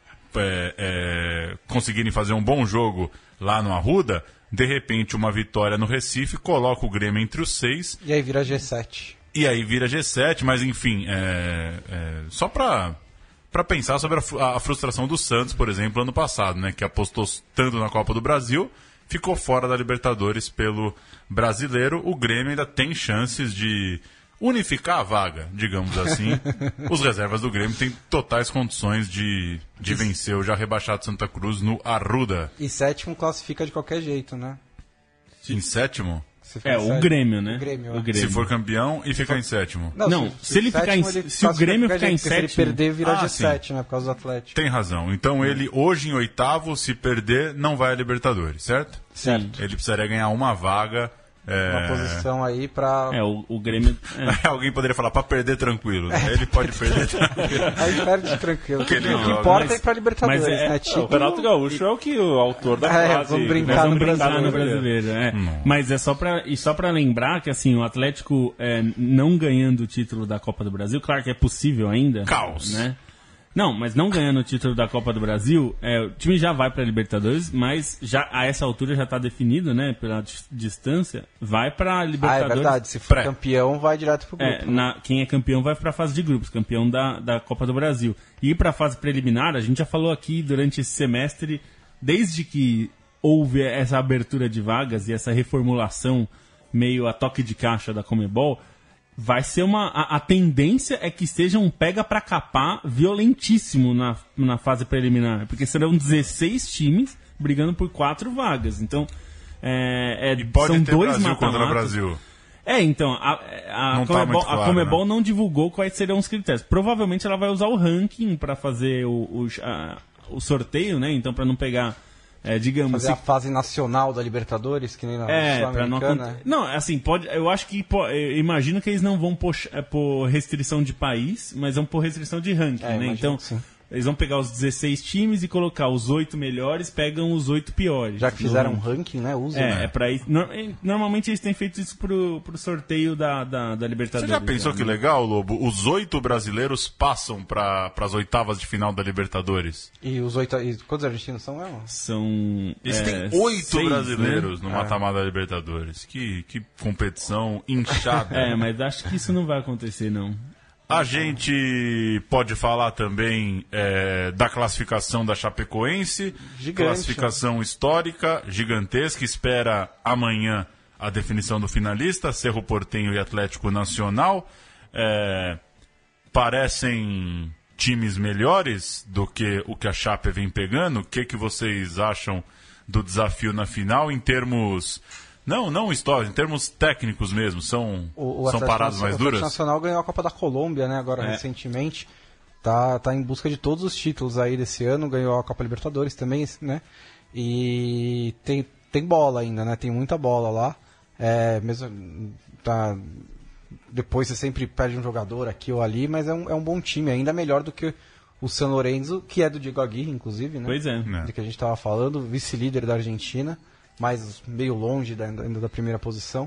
conseguirem fazer um bom jogo lá no Arruda, de repente uma vitória no Recife coloca o Grêmio entre os 6. E aí vira G7. Mas enfim, só para pensar sobre a frustração do Santos, por exemplo, ano passado, né, que apostou tanto na Copa do Brasil, ficou fora da Libertadores pelo Brasileiro. O Grêmio ainda tem chances de unificar a vaga, digamos assim. Os reservas do Grêmio têm totais condições de vencer o já rebaixado Santa Cruz no Arruda. E 7º classifica de qualquer jeito, né? Em 7º? O Grêmio, né? O Grêmio. Se for campeão e ficar em 7º. Não, se ele ficar se o Grêmio ficar em 7º... Se ele perder, vira G7, né? Por causa do Atlético. Tem razão. Então ele, hoje em 8º, se perder, não vai à Libertadores, certo? Certo. Ele precisaria ganhar uma vaga... Uma posição aí pra... O Grêmio... Alguém poderia falar pra perder tranquilo. Né? Ele pode perder tranquilo. Aí perde tranquilo. O que importa é ir pra Libertadores, né? O Renato Gaúcho é o autor da frase. Vamos brincar no brasileiro. Mas é só pra lembrar que assim, o Atlético não ganhando o título da Copa do Brasil, claro que é possível ainda. Caos. Né? Não, mas não ganhando o título da Copa do Brasil, o time já vai para a Libertadores, mas já a essa altura já está definido, né, pela distância, vai para a Libertadores. É verdade, se for campeão, vai direto pro grupo. Quem é campeão vai para a fase de grupos, campeão da Copa do Brasil. E para a fase preliminar, a gente já falou aqui durante esse semestre, desde que houve essa abertura de vagas e essa reformulação meio a toque de caixa da Conmebol, vai ser a tendência é que seja um pega pra capar violentíssimo na fase preliminar, porque serão 16 times brigando por 4 vagas. Então, e pode são ter 2 Brasil contra mata-matas. Brasil. Então, a Claro, Conmebol né? não divulgou quais seriam os critérios. Provavelmente ela vai usar o ranking para fazer o sorteio, né? Então, para não pegar, digamos... Fazer a fase nacional da Libertadores, que nem na pra não Sul-Americana. Não, assim, pode. Eu acho que. Eu imagino que eles não vão pôr restrição de país, mas vão pôr restrição de ranking, né? Então, eles vão pegar os 16 times e colocar os 8 melhores, pegam os 8 piores. Já que fizeram um ranking, né? Usam. É pra isso. Normalmente eles têm feito isso pro sorteio da Libertadores. Você já pensou que legal, Lobo? Os 8 brasileiros passam para as oitavas de final da Libertadores. E os 8. Quantos argentinos são mesmo? São. Eles têm 8 brasileiros, né? no mata-mata da Libertadores. Que competição inchada. Mas acho que isso não vai acontecer, não. A gente pode falar também da classificação da Chapecoense. Gigante. Classificação histórica, gigantesca. Espera amanhã a definição do finalista, Cerro Porteño e Atlético Nacional. Parecem times melhores do que o que a Chape vem pegando. O que vocês acham do desafio na final em termos... Não história, em termos técnicos mesmo, são paradas mais duras? O Nacional ganhou a Copa da Colômbia, né, agora recentemente. Tá em busca de todos os títulos aí desse ano, ganhou a Copa Libertadores também, né? E tem bola ainda, né? Tem muita bola lá. Mesmo depois você sempre perde um jogador aqui ou ali, mas é um bom time, ainda melhor do que o San Lorenzo, que é do Diego Aguirre, inclusive, né? Pois é. De que a gente estava falando, vice-líder da Argentina, mas meio longe ainda da primeira posição.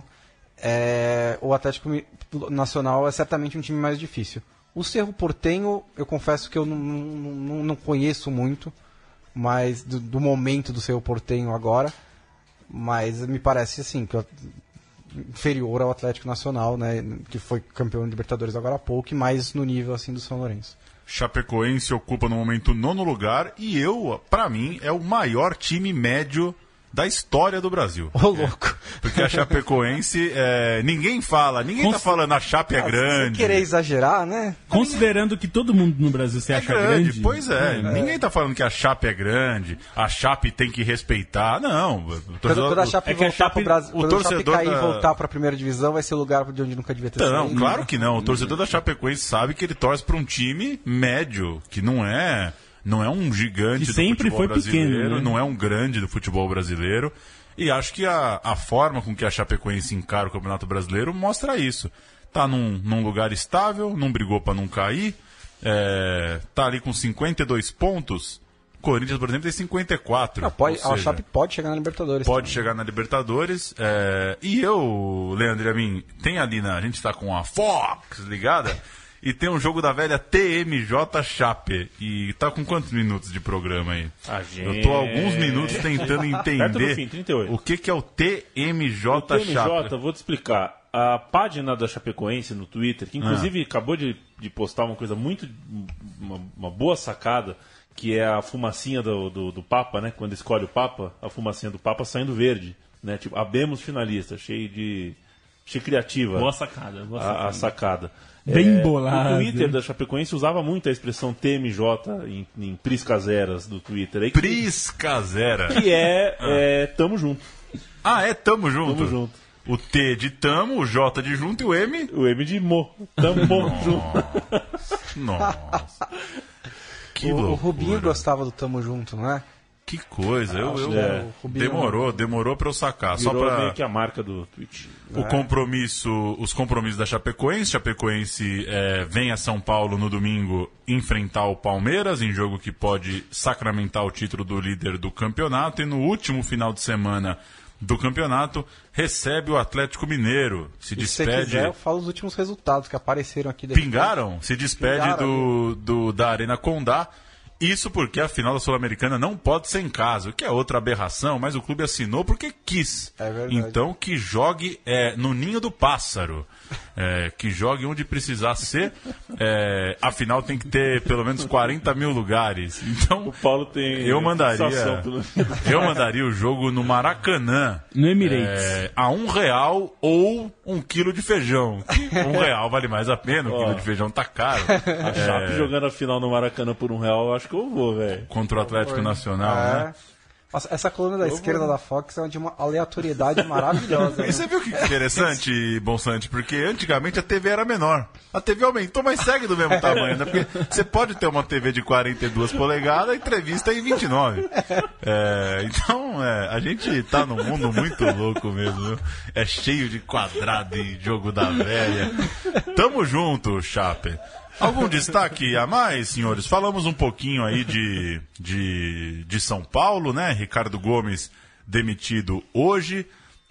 O Atlético Nacional é certamente um time mais difícil. O Cerro Porteño, eu confesso que eu não conheço muito, mas do momento do Cerro Porteño agora, mas me parece assim, que inferior ao Atlético Nacional, né, que foi campeão de Libertadores agora há pouco, e mais no nível assim do São Lourenço. Chapecoense ocupa no momento o 9º lugar e para mim, é o maior time médio da história do Brasil. Ô, louco! Porque a Chapecoense, ninguém tá falando a Chape é grande. Se querer exagerar, né? Considerando que todo mundo no Brasil se acha grande. Pois ninguém tá falando que a Chape é grande, a Chape tem que respeitar. Não. Quando a Chape voltar pro Brasil, quando a Chape cair e voltar pra primeira divisão, vai ser o lugar de onde nunca devia ter saído. Não, claro que não. O torcedor da Chapecoense sabe que ele torce pra um time médio, que não é um gigante do futebol brasileiro, pequeno, né? Não é um grande do futebol brasileiro. E acho que a forma com que a Chapecoense encara o Campeonato Brasileiro mostra isso. Tá num lugar estável, não brigou para não cair, tá ali com 52 pontos. Corinthians, por exemplo, tem 54. A Chape pode chegar na Libertadores. Pode chegar na Libertadores. E eu, Leandro e a mim, tem ali a gente tá com a Fox ligada. E tem um jogo da velha TMJ Chape. E tá com quantos minutos de programa aí? Eu tô há alguns minutos tentando entender fim, 38. o que é o TMJ Chape. TMJ, vou te explicar. A página da Chapecoense no Twitter, que inclusive acabou de postar uma coisa uma boa sacada, que é a fumacinha do Papa, né? Quando escolhe o Papa, a fumacinha do Papa saindo verde. Né? Tipo, abemos finalista, achei criativa. Boa sacada. A sacada. Bem bolado. O Twitter da Chapecoense usava muito a expressão TMJ em priscaseras do Twitter. Priscasera. Que é tamo junto. Tamo junto. Tamo junto. O T de tamo, o J de junto e o M? O M de mo. Tamo junto. Nossa. Que loucura. O Rubinho gostava do tamo junto, não é? Que coisa, demorou pra eu sacar. Virou só pra meio que a marca do Twitch. Os compromissos da Chapecoense vem a São Paulo no domingo enfrentar o Palmeiras em jogo que pode sacramentar o título do líder do campeonato, e no último final de semana do campeonato, recebe o Atlético Mineiro. Se despede. Se você quiser, eu falo os últimos resultados que apareceram aqui depois. Pingaram? Se despede da Arena Condá. Isso porque a final da Sul-Americana não pode ser em casa, o que é outra aberração, mas o clube assinou porque quis. É verdade. Então que jogue no ninho do pássaro, que jogue onde precisar ser. A final tem que ter pelo menos 40 mil lugares. Então o Paulo tem eu mandaria o jogo no Maracanã, no Emirates, a R$1 ou 1 quilo de feijão. R$1 vale mais a pena, o quilo de feijão tá caro. A Chape jogando a final no Maracanã por R$1, eu acho que eu vou, velho. Contra o Atlético Nacional, né? Nossa, essa coluna da esquerda da Fox é de uma aleatoriedade maravilhosa. E você viu que interessante, Bonsante? Porque antigamente a TV era menor. A TV aumentou, mas segue do mesmo tamanho, né? Porque você pode ter uma TV de 42 polegadas e entrevista em 29. Então, a gente tá num mundo muito louco mesmo, viu? É cheio de quadrado e jogo da velha. Tamo junto, Chape. Algum destaque a mais, senhores? Falamos um pouquinho aí de São Paulo, né? Ricardo Gomes demitido hoje.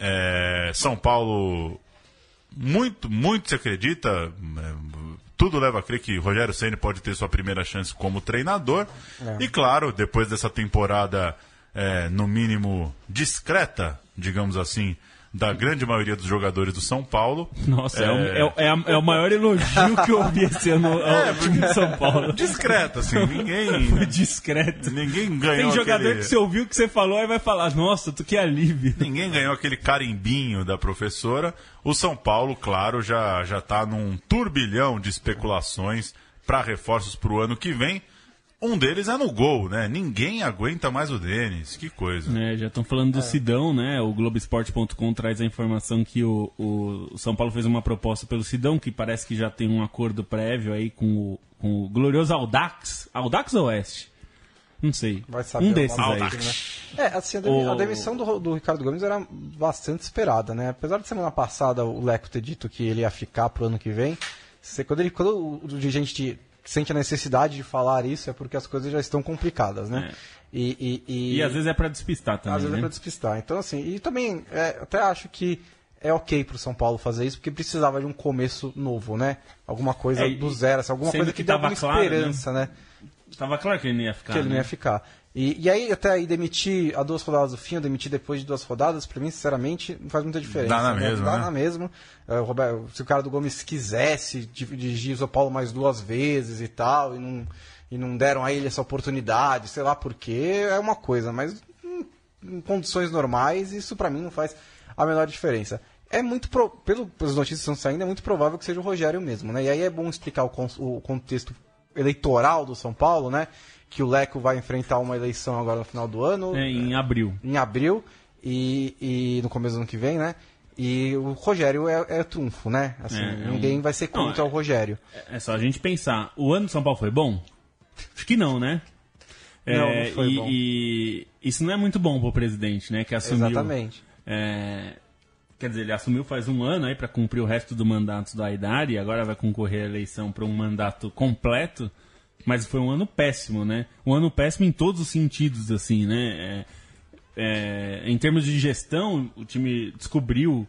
São Paulo, muito se acredita. Tudo leva a crer que Rogério Ceni pode ter sua primeira chance como treinador. E claro, depois dessa temporada, no mínimo discreta, digamos assim, da grande maioria dos jogadores do São Paulo. Nossa, é o maior elogio que eu ouvi esse ano ao time de São Paulo. Discreto, assim, ninguém... Foi discreto. Ninguém ganhou. Tem jogador que você ouviu o que você falou e vai falar, nossa, tu que alívio. Ninguém ganhou aquele carimbinho da professora. O São Paulo, claro, já tá num turbilhão de especulações para reforços pro ano que vem. Um deles é no gol, né? Ninguém aguenta mais o Denis. Que coisa. Já estão falando do Sidão, né? O Globoesporte.com traz a informação que o São Paulo fez uma proposta pelo Sidão, que parece que já tem um acordo prévio aí com o glorioso Audax. Audax ou Oeste? Não sei. Vai saber, um desses aí. Né? Assim, a demissão do Ricardo Gomes era bastante esperada, né? Apesar de semana passada o Leco ter dito que ele ia ficar pro ano que vem, quando o dirigente sente a necessidade de falar isso, é porque as coisas já estão complicadas, né? E às vezes é para despistar também, às vezes né? é para despistar. Então, assim, e também até acho que é ok pro São Paulo fazer isso, porque precisava de um começo novo, né? Alguma coisa do zero, assim, alguma coisa que dê alguma esperança, né? Tava claro que ele não ia ficar. Que ele não ia ficar. E aí, até aí, demitir a 2 rodadas do fim, ou demitir depois de 2 rodadas, pra mim, sinceramente, não faz muita diferença. Dá na mesma, Dá né? na mesma. Roberto, se o cara do Gomes quisesse dirigir o São Paulo mais 2 vezes e tal, e não deram a ele essa oportunidade, sei lá por quê, é uma coisa. Mas em condições normais, isso pra mim não faz a menor diferença. Pelas notícias que estão saindo, é muito provável que seja o Rogério mesmo, né? E aí é bom explicar o contexto eleitoral do São Paulo, né? Que o Leco vai enfrentar uma eleição agora no final do ano. Em abril. Em abril e no começo do ano que vem, né? E o Rogério é trunfo, né? Assim, ninguém vai ser contra o Rogério. É só a gente pensar. O ano do São Paulo foi bom? Acho que não, né? Não foi bom. E isso não é muito bom pro presidente, né? Que assumiu. Exatamente. Quer dizer, ele assumiu faz um ano aí para cumprir o resto do mandato da Aidar e agora vai concorrer à eleição para um mandato completo. Mas foi um ano péssimo, né? Um ano péssimo em todos os sentidos, assim, né? Em termos de gestão, o time descobriu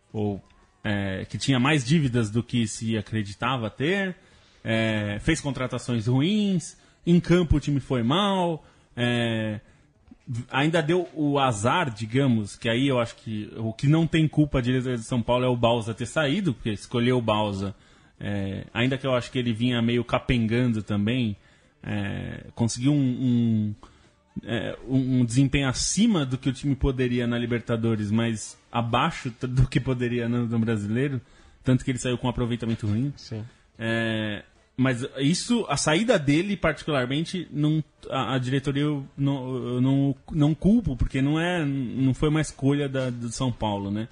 que tinha mais dívidas do que se acreditava ter, fez contratações ruins, em campo o time foi mal, ainda deu o azar, digamos, que aí eu acho que o que não tem culpa a diretoria de São Paulo é o Bausa ter saído, porque escolheu o Bausa. Ainda que eu acho que ele vinha meio capengando também, conseguiu um desempenho acima do que o time poderia na Libertadores, mas abaixo do que poderia no Brasileiro, tanto que ele saiu com um aproveitamento ruim. Sim. Mas a saída dele particularmente, a diretoria eu não culpo, porque não foi uma escolha do São Paulo, né?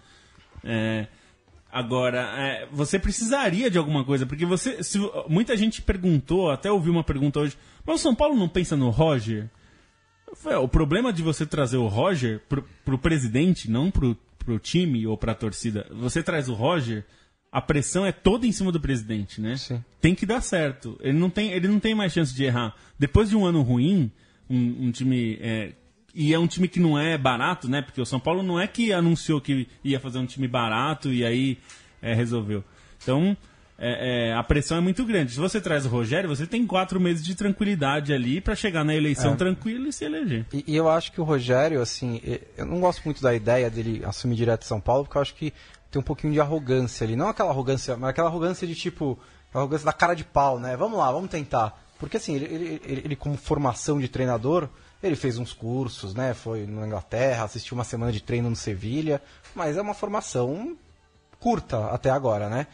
Agora, você precisaria de alguma coisa, porque muita gente perguntou, até ouvi uma pergunta hoje, mas o São Paulo não pensa no Roger? O problema de você trazer o Roger pro presidente, não pro time ou pra torcida, você traz o Roger, a pressão é toda em cima do presidente, né? Sim. Tem que dar certo, ele não tem mais chance de errar. Depois de um ano ruim, um time E é um time que não é barato, né? Porque o São Paulo não é que anunciou que ia fazer um time barato e aí resolveu. Então, a pressão é muito grande. Se você traz o Rogério, você tem 4 meses de tranquilidade ali pra chegar na eleição tranquilo e se eleger. E eu acho que o Rogério, assim, eu não gosto muito da ideia dele assumir direto São Paulo, porque eu acho que tem um pouquinho de arrogância ali. Não aquela arrogância, mas aquela arrogância de tipo, arrogância da cara de pau, né? Vamos lá, vamos tentar. Porque assim, ele como formação de treinador, ele fez uns cursos, né? Foi na Inglaterra, assistiu uma semana de treino no Sevilha, mas é uma formação curta até agora, né?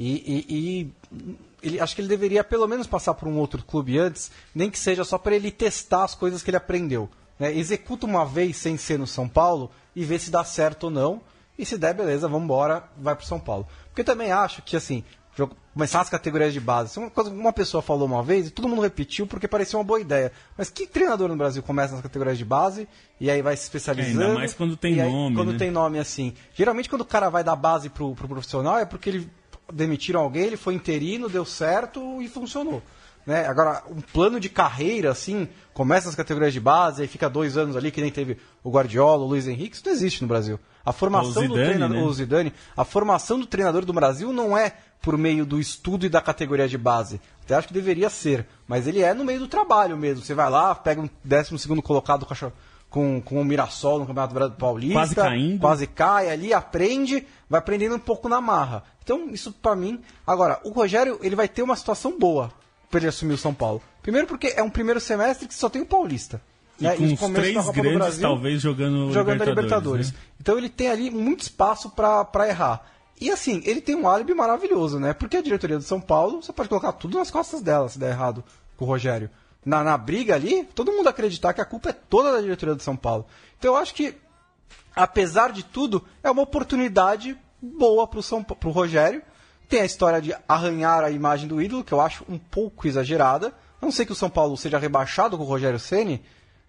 E acho que ele deveria pelo menos passar por um outro clube antes, nem que seja só para ele testar as coisas que ele aprendeu, né? Executa uma vez sem ser no São Paulo e vê se dá certo ou não. E se der, beleza, vamos embora, vai pro São Paulo. Porque eu também acho que, assim, começar as categorias de base. Uma pessoa falou uma vez e todo mundo repetiu porque parecia uma boa ideia. Mas que treinador no Brasil começa nas categorias de base e aí vai se especializando? Ainda mais quando tem nome, quando né? tem nome assim. Geralmente quando o cara vai da base pro profissional é porque ele demitiram alguém, ele foi interino, deu certo e funcionou. Né? Agora, um plano de carreira, assim, começa nas categorias de base, aí fica 2 anos ali, que nem teve o Guardiola, o Luiz Henrique, isso não existe no Brasil. A formação do treinador, né? O Zidane, a formação do treinador do Brasil não é por meio do estudo e da categoria de base. Até acho que deveria ser, mas ele é no meio do trabalho mesmo. Você vai lá, pega um 12º colocado com o Mirassol no Campeonato Paulista, quase cai ali, aprende, vai aprendendo um pouco na marra. Então, isso pra mim... Agora, o Rogério, ele vai ter uma situação boa para ele assumir o São Paulo. Primeiro porque é um primeiro semestre que só tem o Paulista. E né? Com os 3 grandes, Brasil, talvez, jogando a Libertadores. Né? Então ele tem ali muito espaço para errar. E assim, ele tem um álibi maravilhoso, né? Porque a diretoria do São Paulo, você pode colocar tudo nas costas dela se der errado com o Rogério. Na briga ali, todo mundo acreditar que a culpa é toda da diretoria do São Paulo. Então eu acho que, apesar de tudo, é uma oportunidade boa pro Rogério. Tem a história de arranhar a imagem do ídolo, que eu acho um pouco exagerada. A não ser que o São Paulo seja rebaixado com o Rogério Ceni,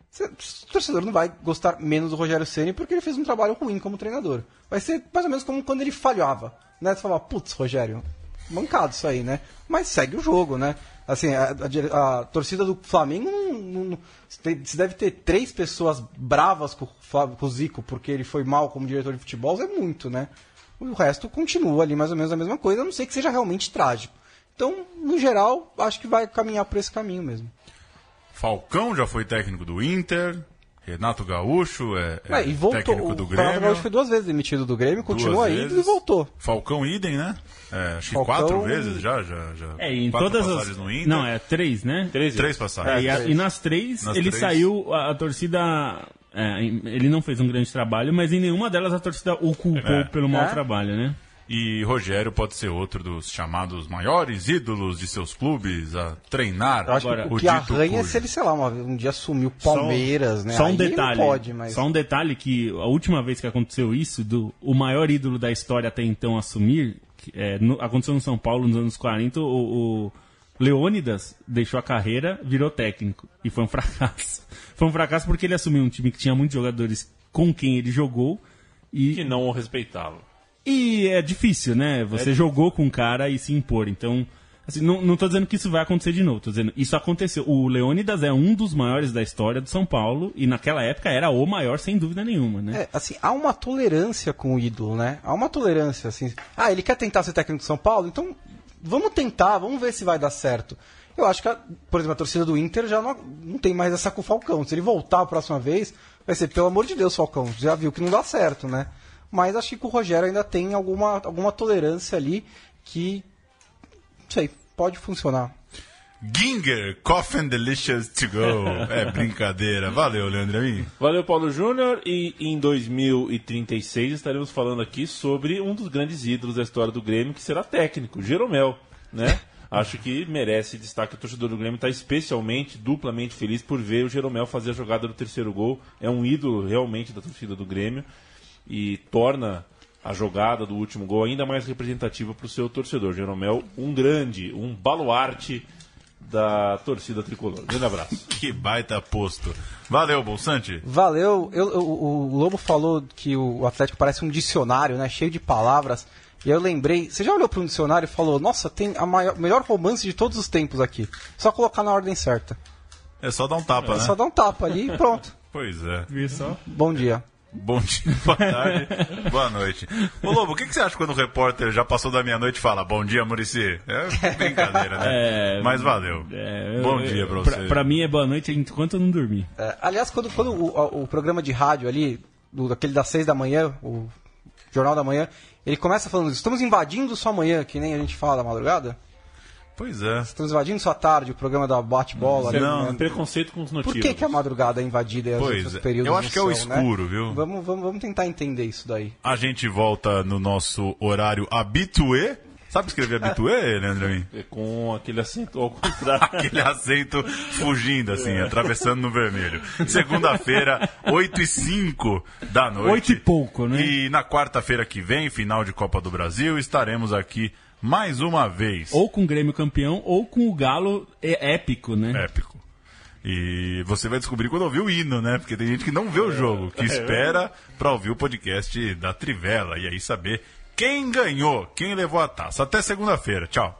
o torcedor não vai gostar menos do Rogério Ceni porque ele fez um trabalho ruim como treinador. Vai ser mais ou menos como quando ele falhava. Né? Você fala, putz, Rogério, mancado isso aí, né? Mas segue o jogo, né? Assim, a torcida do Flamengo se deve ter 3 pessoas bravas com o Zico porque ele foi mal como diretor de futebol, é muito, né? O resto continua ali mais ou menos a mesma coisa, a não ser que seja realmente trágico. Então, no geral, acho que vai caminhar por esse caminho mesmo. Falcão já foi técnico do Inter, Renato Gaúcho e voltou, técnico do Grêmio. O Renato Gaúcho foi 2 vezes demitido do Grêmio, continua indo e voltou. Falcão idem, né? Acho que Falcão... 4 vezes já. Em 4 todas passagens no Inter. Não, 3, né? 3 passagens. E nas 3, ele saiu, a torcida... ele não fez um grande trabalho, mas em nenhuma delas a torcida o culpou pelo mau trabalho, né? E Rogério pode ser outro dos chamados maiores ídolos de seus clubes a treinar. Eu acho que o que arranha é se ele, sei lá, um dia assumiu o Palmeiras, né? Só um detalhe. Não pode, mas... Só um detalhe que a última vez que aconteceu isso, o maior ídolo da história até então assumir, aconteceu no São Paulo nos anos 40, o Leônidas deixou a carreira, virou técnico. E foi um fracasso. Foi um fracasso porque ele assumiu um time que tinha muitos jogadores com quem ele jogou. E que não o respeitavam. E é difícil, né? Você jogou com um cara e se impor. Então, assim, não tô dizendo que isso vai acontecer de novo. Tô dizendo, isso aconteceu. O Leônidas é um dos maiores da história do São Paulo. E naquela época era o maior, sem dúvida nenhuma, né? Assim, há uma tolerância com o ídolo, né? Há uma tolerância, assim. Ele quer tentar ser técnico do São Paulo? Então, vamos tentar, vamos ver se vai dar certo. Eu acho que, por exemplo, a torcida do Inter já não tem mais essa com o Falcão. Se ele voltar a próxima vez, vai ser, pelo amor de Deus, Falcão. Já viu que não dá certo, né? Mas acho que o Rogério ainda tem alguma tolerância ali que, não sei, pode funcionar. Ginger, Coffin Delicious to go. É brincadeira. Valeu, Leandro Amin. Valeu, Paulo Júnior. E em 2036 estaremos falando aqui sobre um dos grandes ídolos da história do Grêmio, que será técnico, Jeromel, né? Acho que merece destaque. O torcedor do Grêmio está especialmente, duplamente feliz por ver o Jeromel fazer a jogada do 3º gol. É um ídolo realmente da torcida do Grêmio e torna a jogada do último gol ainda mais representativa para o seu torcedor. Jeromel, um baluarte da torcida tricolor. Grande abraço. Que baita posto. Valeu, Bolsante. Valeu. O Lobo falou que o Atlético parece um dicionário, né? Cheio de palavras. E aí eu lembrei, você já olhou para um dicionário e falou, nossa, tem melhor romance de todos os tempos aqui. Só colocar na ordem certa. É só dar um tapa, né? É só dar um tapa ali e pronto. Pois é. Viu só? Bom dia. Bom dia, boa tarde, boa noite. Ô Lobo, o que você acha quando o repórter já passou da meia-noite e fala bom dia, Muricy? É brincadeira, né? Mas valeu. Bom dia pra você. Pra mim é boa noite enquanto eu não dormir. Aliás, quando o programa de rádio ali, aquele das 6 da manhã, o Jornal da Manhã, ele começa falando, estamos invadindo sua manhã, que nem a gente fala da madrugada. Pois é. Estamos invadindo sua tarde, o programa da bate-bola. Não, preconceito com os notícias. Por que a madrugada é invadida e os outros períodos eu acho que é o escuro, né? viu? Vamos tentar entender isso daí. A gente volta no nosso horário habitué. Sabe escrever habitué, Leandro? Com aquele acento ao contrário. Aquele acento fugindo, assim, atravessando no vermelho. Segunda-feira, 8h05 da noite. 8 e pouco, né? E na quarta-feira que vem, final de Copa do Brasil, estaremos aqui mais uma vez. Ou com o Grêmio campeão, ou com o Galo épico, né? Épico. E você vai descobrir quando ouvir o hino, né? Porque tem gente que não vê o jogo, que espera pra ouvir o podcast da Trivela e aí saber quem ganhou, quem levou a taça. Até segunda-feira. Tchau.